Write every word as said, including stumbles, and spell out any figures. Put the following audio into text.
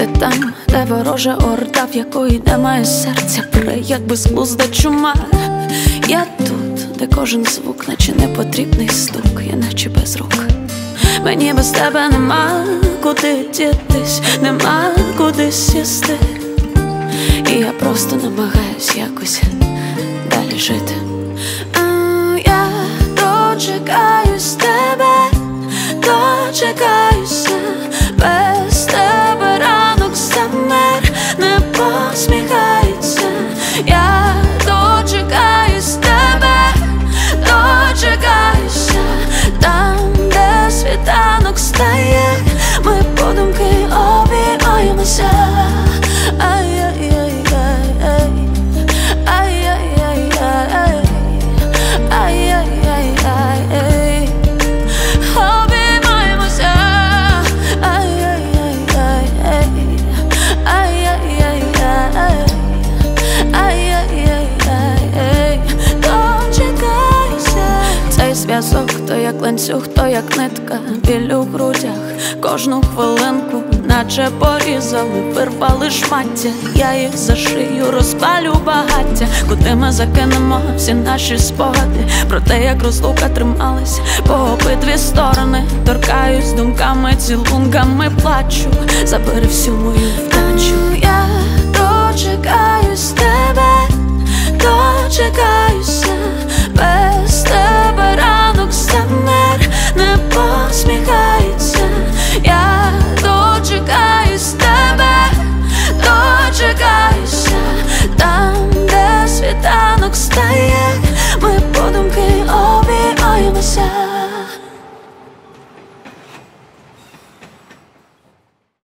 там, де ворожа орда, в якої немає серця, пре, як безглузда чума. Я тут, де кожен звук, наче непотрібний стук, я наче без рук. Мені без тебе нема куди дітись, нема куди сісти, і я просто намагаюсь якось далі жити. А я дочекаюсь тебе, дочекаюся. Без тебе ранок замер, не посміхається. Я дочекаюсь тебе, дочекаюся. Там, де світанок стає, ми подумки обіймаємося. Ай-яй-яй-яй-яй, ай-яй-яй-яй-яй, ай-яй-яй-яй-яй, обіймаємося. Ай-яй-яй-яй-яй, ай-яй-яй-яй-яй, ай-яй-яй-яй, дочекайся. Цей зв'язок то як ланцюг, то як нитка, біль у грудях кожну хвилинку, наче порізали, вирвали шмаття. Я їх за шию розпалю багаття. Куди ми закинемо всі наші спогади про те, як розлука трималась по обидві сторони. Торкаюсь думками, цілунками плачу, забери всю мою вдачу. Я дочекаюсь тебе, дочекаюся. Без тебе ранок замер, не посміхається. Я дочекаюсь тебе, дочекаюся. Там, де світанок стає, ми подумки обіймаємося.